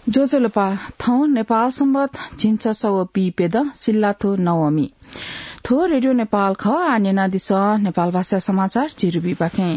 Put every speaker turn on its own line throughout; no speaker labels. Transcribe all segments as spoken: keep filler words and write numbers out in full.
जोजोलपा थौ नेपाल सम्बत झिन्छ सव पीपेद सिल्लाथो नवमी थो रेडियो नेपाल ख आन्यना दिस नेपाल भाषा समाचार चिरुबी बाखे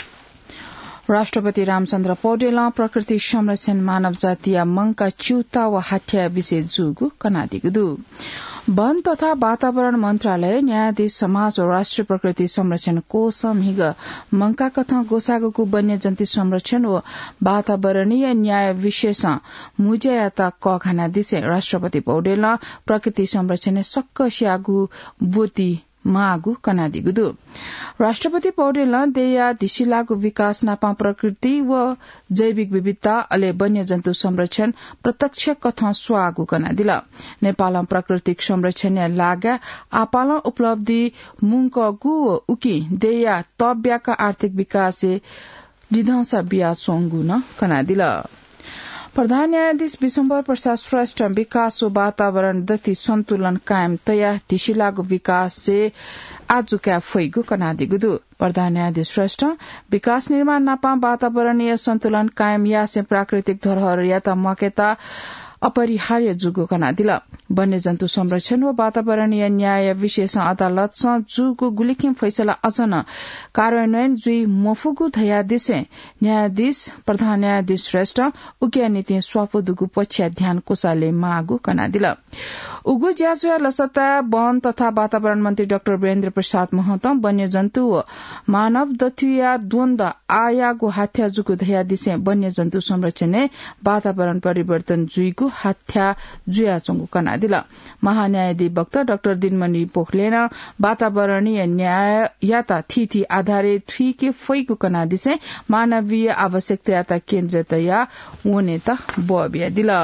राष्ट्रपति रामचन्द्र पौडेल प्रकृति संरक्षण मानव जातीय मंका च्युता व हाठ्या विषय जुगु कनादिगुदु वन तथा वातावरण मन्त्रालय न्यायाधीश समाज और राष्ट्रिय प्रकृति संरक्षण कोषम हिग मंका कथा गोसागोको वन्य जन्तु संरक्षण व वातावरणीय न्याय विशेष मुजयाता क खाना दिसे राष्ट्रपति पौडेल प्रकृति संरक्षण सक्क स्यागु बोती मागु कनादिगुदु राष्ट्रपति पौडेल देया दिशिलाको विकास नापा प्रकृति व जैविक विविधता अले वन्य जन्तु संरक्षण प्रत्यक्ष कथा स्वागु कनादिला नेपाल प्राकृतिक संरक्षण लागा आपाल उपलब्धि मुंकगु उकी देया तब्याका आर्थिक विकास लिधंसा बिया सोंगु न कनादिला प्रधान न्यायाधीश विशम्बर प्रसाद श्रेष्ठ विकास व वातावरण दति सन्तुलन कायम तया दिशिलाको विकास से आज क्या फैगु कनादिगुदु प्रधान न्यायाधीश श्रेष्ठ विकास निर्माण नापा वातावरणीय सन्तुलन कायम या से प्राकृतिक धरोहर याता मकेता अपरिहार्य जुगो कनादिला वन्य जन्तु संरक्षण व वातावरणीय न्याय विशेष अदालत जुगो गुलिकिम फैसला अचन कार्यान्वयन जुई मफुगु धया दिसे न्यायाधीश प्रधान न्यायाधीश श्रेष्ठ उकिया नीति स्वाफुदुगु पछ्या ध्यान कोसाले मागु कनादिला उगु ज्याजुया लसता वन तथा वातावरण मन्त्री डाक्टर वीरेन्द्र प्रसाद महतो वन्य जन्तु व मानव दथुया द्वन्द आयागु हाथ्या जुगु धया दिसे वन्य जन्तु संरक्षण वातावरण परिवर्तन जुईगु हाथ्या जुया चंगु कनादिला महान्यायाधिवक्ता डाक्टर दिनमणि पोखलेन वातावरणीय न्याय याता थिथि आधारित थुइके फैगु कनादिसे मानवीय आवश्यकता याता केन्द्रतया वनेता बबिया दिला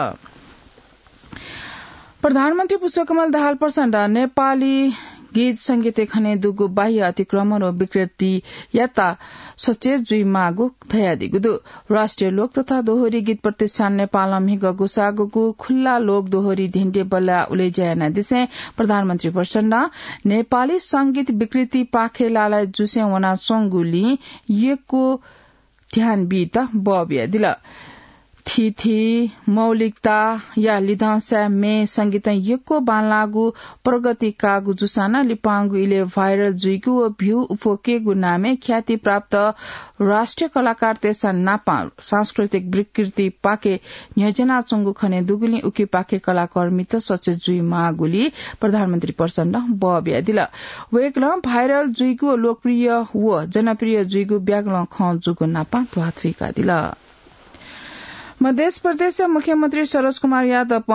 प्रधानमन्त्री पुष्पकमल दाहाल प्रचण्ड नेपाली गीत संगीत खने दुगु बाह्य अतिक्रमण र विकृति याता सचेत जुई मागु थयादिगुदु राष्ट्रिय लोक तथा दोहोरी गीत प्रतिष्ठान नेपालम हिग गुसागुगु खुल्ला लोक दोहोरी ढिन्डे बल्ला उले जयाना दिसे प्रधानमन्त्री प्रचण्ड नेपाली संगीत विकृति पाखेलालाई जुसे वना सोंगुली यको ध्यान बीता बबिया दिला थिथि मौलिकता या लिधांसा में संगीत यको बानलागु प्रगति कागु जुसाना लिपांगु इले भाइरल जुइगु व भ्यू उफोकेगु नामे ख्याति प्राप्त राष्ट्रिय कलाकार तेसा नापा सांस्कृतिक विकृति पाके योजना चंगु खने दुगुली उकी पाके कलाकर्मित सचे जुई मागुली प्रधानमन्त्री प्रचण्ड बबिया दिला वेगल भाइरल जुइगु लोकप्रिय व जनप्रिय जुइगु ब्यागल ख जुगु नापा द्वाथुइका दिला मध्य प्रदेश मुख्यमंत्री सरोज कुमार यादव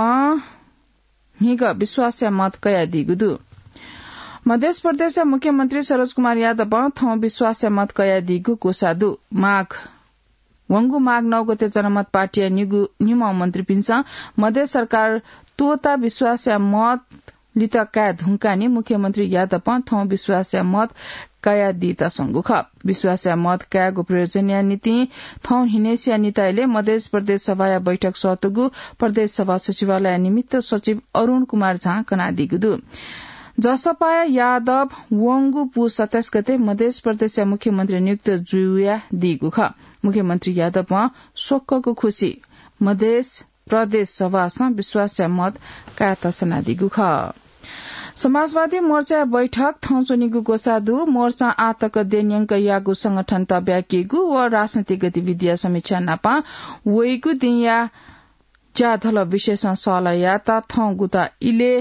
हिग विश्वास मत कया दिगुदु मध्य प्रदेश मुख्यमंत्री सरोज कुमार यादव थौ विश्वास मत कया दिगु कोसादु माघ वंगु माघ नौ गते जनमत पार्टी निगु निम मन्त्री पिन्छ मध्य सरकार तोता विश्वास मत लिता का धुंकानी मुख्यमंत्री यादव थौ विश्वास मत कया दिता संगुख विश्वास मत कयागु प्रयोजनीय नीति थौ हिनेसिया निताइले मध्य प्रदेश सभा बैठक सतुगु प्रदेश सभा सचिवालय निमित्त सचिव अरूण कुमार झा कनादिगुदु जसपा यादव वंगु पु सत्ताइस गते मध्य प्रदेश मुख्यमंत्री नियुक्त जुया दिगुख मुख्यमंत्री यादव शोकको खुशी मध्य प्रदेश सभा विश्वास मत काता सनादिगुख समाजवादी मोर्चा बैठक थौचुनिगु गोसादु मोर्चा आतक देन्यंक यागु संगठन तब्याकेगु व राजनीतिक गतिविधि समीक्षा नापा वैगु दिया जाधल विशेष सलयाता थौ गुता इले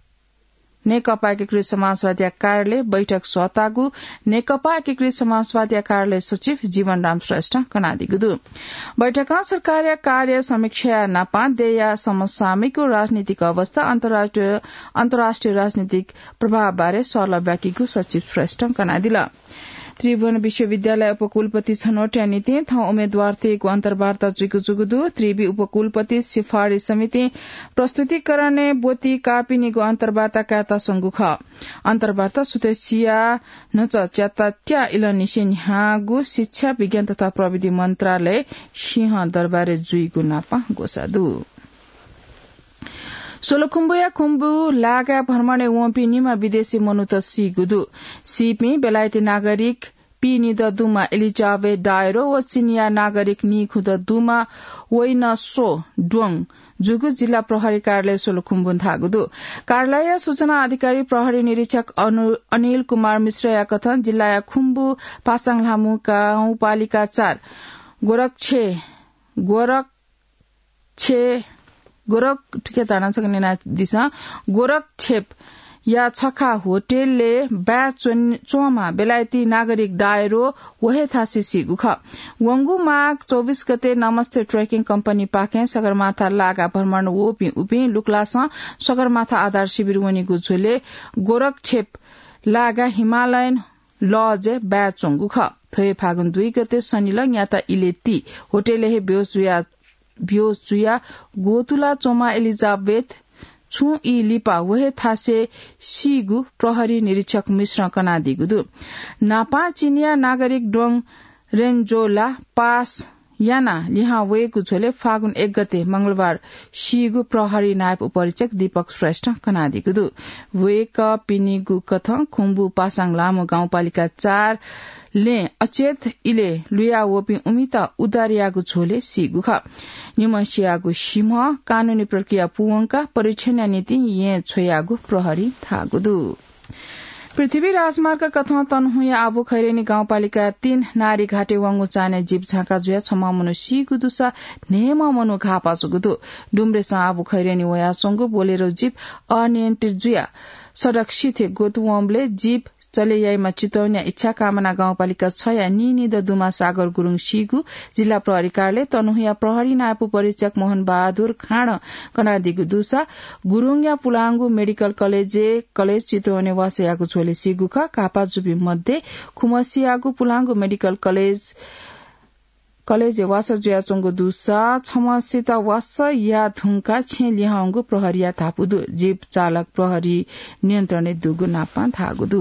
नेकपा एकीकृत समाजवादी कार्यालय बैठक स्वतागु नेकपा एकीकृत समाजवादी कार्यालय सचिव जीवनराम श्रेष्ठ कनादिगुदु बैठक सरकार कार्य समीक्षा नापा देया समसामयिक राजनीतिक अवस्था अन्तर्राष्ट्रिय अन्तर्राष्ट्रिय राजनीतिक प्रभाव बारे सल्लाह व्याकीगु सचिव श्रेष्ठ कनादिला त्रिभुवन विश्वविद्यालय उपकुलपति छनौट नीति थौ उम्मेद्वार तेको अन्तर्वार्ता जुगु जुगुदु त्रिवी उपकुलपति सिफारिश समिति प्रस्तुतिकरण बोती कापिनीको अन्तर्वार्ता काता संगुख अन्तर्वार्ता सुतेसिया नच च्याता त्या इलनिसिन हागु शिक्षा विज्ञान तथा प्रविधि मन्त्रालय सिंह दरबारे जुइगु नापा गोसादु सोलुखुम्बुया खुम्बु लागा भ्रमणे वम्पी निमा विदेशी मनुत सिगुदु सिपी बेलायती नागरिक पिनी द दुमा एलिजाबे डायरो व चिनिया नागरिक नि खुद दुमा वैन सो डोङ जुगु जिल्ला प्रहरी कार्यालय सोलुखुम्बुन थागुदु कार्यालय सूचना अधिकारी प्रहरी निरीक्षक अनिल कुमार मिश्र या कथन जिल्ला या खुम्बु पासाङ लामु गाउँपालिका चार गोरक्षे गोरक्षे गोरख ठिकै ताना सक्ने ना दिशा गोरक्षेप या छखा होटेलले ब्या चोमा बेलायती नागरिक डायरो वहे थासी सिगुख वंगु माग चौबीस गते नमस्ते ट्रेकिङ कम्पनी पाके सगरमाथा लागा भ्रमण वोपी उपी लुक्लास सगरमाथा आधार शिविर वनी गुझोले गोरक्षेप लागा हिमालयन लज ब्या चोंगुख थोए फागुन दुई गते शनिल याता इलेती होटेले हे बेहोस जुया बेहोस जुया गोतुला चोमा एलिजाबेथ छु ई लिपा वहे थासे सिगु प्रहरी निरीक्षक मिश्र कनादिगुदु नापा चिनिया नागरिक डोङ रेन्जोला पास याना लिहा वेगु झोले फागुन एक गते मंगलबार सिगु प्रहरी नायब उपरीक्षक दीपक श्रेष्ठ कनादिगुदु वेक पिनिगु कथ खुम्बु पासाङ लामो गाउँपालिका चार ले अचेत इले लुया वोपी उमिता उदारियागु झोले सिगुख निमसियागु सिंह कानूनी प्रक्रिया पुवंका परीक्षण नीति ये छोयागु प्रहरी थागुदु पृथ्वी राजमार्ग कथा तनहुया आबु खैरेनी गाउँपालिका तीन नारी घाटे वांगु चाने जीव झाका जुया छमा मनु सिगु दुसा नेम मनु घापा सुगुदु डुम्रेसा आबु खैरेनी वया संगु बोलेरो जीव अनियन्त्रित जुया सडक सिथे गोतुवमले जीव चले याइमा चितौन्या इच्छा कामना गाउँपालिका छ या निनी द दुमा सागर गुरुङ सिगु जिल्ला प्रहरी कार्यालय तनहुया प्रहरी नायब परीक्षक मोहन बहादुर खाँड कनादिगु दुसा गुरुङ या पुलाङ्गु मेडिकल कलेज कलेज चितौने वासयागु छोले सिगुख कापा जुबी मध्ये खुमसियागु पुलाङ्गु मेडिकल कलेज कलेज वास जुया चोंगु दुसा छमसिता वास या धुंका छे लिहांगु प्रहरिया थापुदु जीव चालक प्रहरी नियन्त्रणले दुगु नापा थागुदु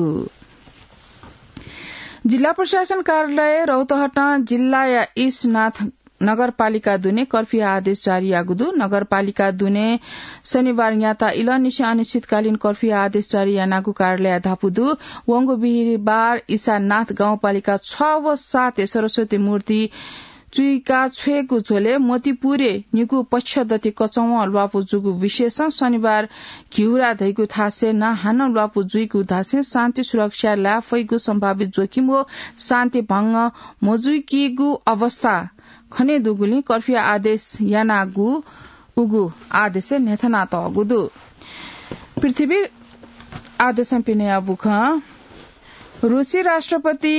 जिल्ला प्रशासन कार्यालय रौतहट जिल्ला या ईशनाथ नगरपालिका दुने कर्फ्यू आदेश जारी आगुदु नगरपालिका दुने शनिबार याता इल निशा अनिश्चितकालीन कर्फ्यू आदेश जारी यानागु कार्यालय धापुदु वंगु बिहिबार ईशानाथ गाउँपालिका छ व सात सरस्वती मूर्ति चुइका छेगु झोले मोतीपुरे निगु पश्चदति कचौं लुवापु जुगु विशेष शनिबार घिउरा धैगु थासे न हान लुवापु जुइगु धासे शान्ति सुरक्षा लाफैगु सम्भावित जोखिम हो शान्ति भंग मोजुइकीगु अवस्था खने दुगुली कर्फ्यू आदेश यानागु उगु आदेश नेथना तगुदु पृथ्वी आदेश पिने अबुख रूसी राष्ट्रपति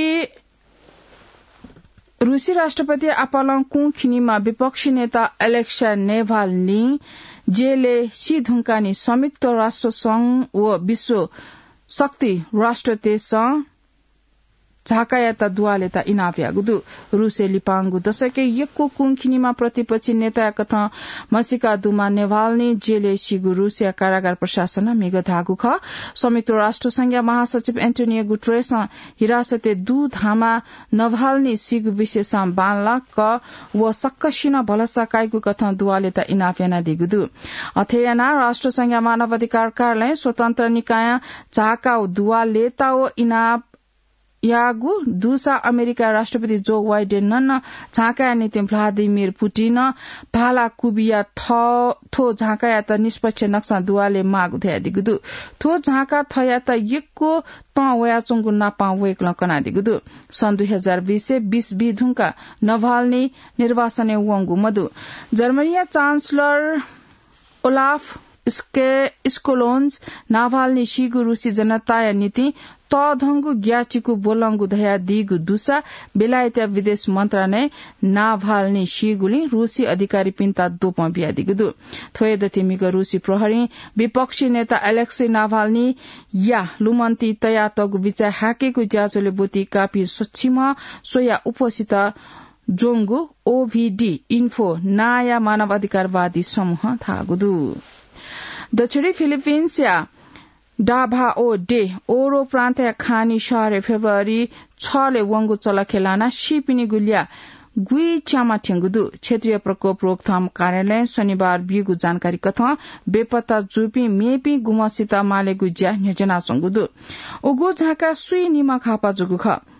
रूसी राष्ट्रपति आपालङ कुखिनीमा विपक्षी नेता एलेक्सा नेभाल्नी जेले सी धुंकानी संयुक्त राष्ट्र संघ व विश्व शक्ति राष्ट्र देश झाकायाता दुवालेता इनाव्यागुदु रूसे लिपांगु दशके यक्को कुंखिनीमा प्रतिपक्षी नेता कथा मसिका दुमा नेभाल्नी जेले सिगु रूसिया कारागार प्रशासन मिग धागु ख संयुक्त राष्ट्र संघ महासचिव एन्टोनियो गुटेरेस हिरासते दु धामा नभाल्नी सिगु विशेषा बानला क व सक्कसिन भलसा काइगु कथा दुवालेता इनाव्याना दिगुदु अथेयाना राष्ट्र संघ मानव अधिकार कार्यालय स्वतन्त्र निकाय झाका दुवालेता व इना यागु दुसा अमेरिका राष्ट्रपति जो बाइडेन नन झाका नीति भ्लादिमिर पुटिन भाला कुबिया थो झाका त निष्पक्ष नक्सा दुवाले मागु थया दिगुदु थो झाका थया त यक्को त वया चंगु नापा वेक लकना दिगुदु सन् दुई हजार बीस से बीस बिधुंका नभाल्नी निर्वाचन वंगु मधु जर्मनिया चान्सलर ओलाफ स्कोलोन्स नाभाल्नी सिगु रूसी जनता नीति तधंगु ग्याचिकु बोलंगु धया दिगु दुसा बेलायत विदेश मन्त्रालय नाभाल्नी सिगुली रूसी अधिकारी पिन्ता दोप बिया दिगुदु थोय दतिमिग रूसी प्रहरी विपक्षी नेता एलेक्सी नाभाल्नी या लुमन्ती तया तगु विचार हाकेको ज्याचोले बोती कापी सच्चिमा सोया उपस्थित जोंगु ओभीडी इन्फो नयाँ मानव अधिकारवादी समूह थागुदु दक्षिणी फिलिपिन्स या डाभाओ डे ओरो प्रान्त खानी शहर फेब्रुअरी छले वंगु चलखेलाना शिपिनी गुलिया गुई च्यामा ठेंगुदु क्षेत्रीय प्रकोप रोकथाम कार्यालय शनिबार बिगु जानकारी कथा बेपत्ता जुपी मेपी गुमसित मालेगु ज्या योजना संगुदु उगु झाका सुई निमा खापा जुगु ख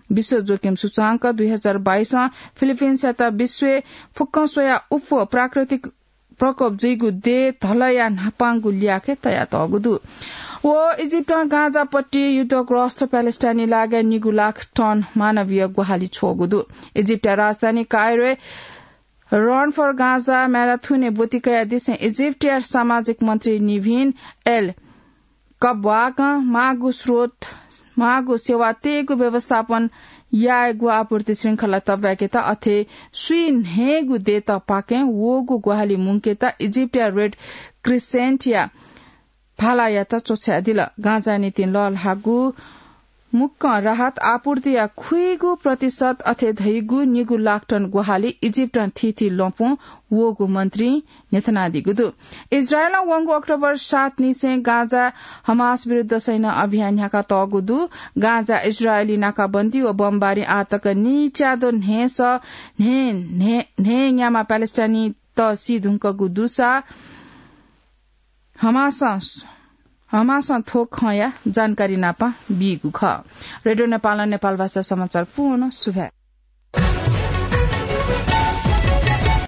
विश्व जोखिम सूचांक दुई हजार बाइस फिलिपिन्स याता विश्व फुक्कसोया उप प्राकृतिक प्रकोप जैगु दे धलया नापांगु ल्याखे तया तगुदु ओ इजिप्ट गाजापट्टि युद्धग्रस्त प्यालेस्टाइनी लागे निगु लाख टन मानवीय गुहाली छोगुदु इजिप्ट राजधानी कायरो रन फर गाजा मैराथुने बोतिकया दिसे इजिप्टियर सामाजिक मन्त्री निभिन एल कब्वाग मागु स्रोत मागु सेवा तेगु व्यवस्थापन यागु आपूर्ति श्रृंखला तब्याकेता अथे स्विन हेगु देता पाके वोगु गुहाली मुंकेता इजिप्टिया रेड क्रिसेंटिया भालायाता चोछ्या दिल गाजा नीति लल हागु मुक्क राहत आपूर्ति या खुइगु प्रतिशत अथे धैगु निगु लाखटन गुहाली इजिप्ट थिथि लोपो वोगु मन्त्री नेथनादिगुदु इजरायल वंगु अक्टोबर सात निसे गाजा हमास विरुद्ध सैन्य अभियान ह्याका तगुदु गाजा इजरायली नाकाबन्दी ओ बमबारी आतक निच्यादो नेस ने ने नेयामा प्यालेस्टाइनी त सिधुंकगु दुसा हमास हमास थोक खया जानकारी नापा बिगु ख रेडियो नेपाल नेपाल भाषा समाचार पूर्ण सुभा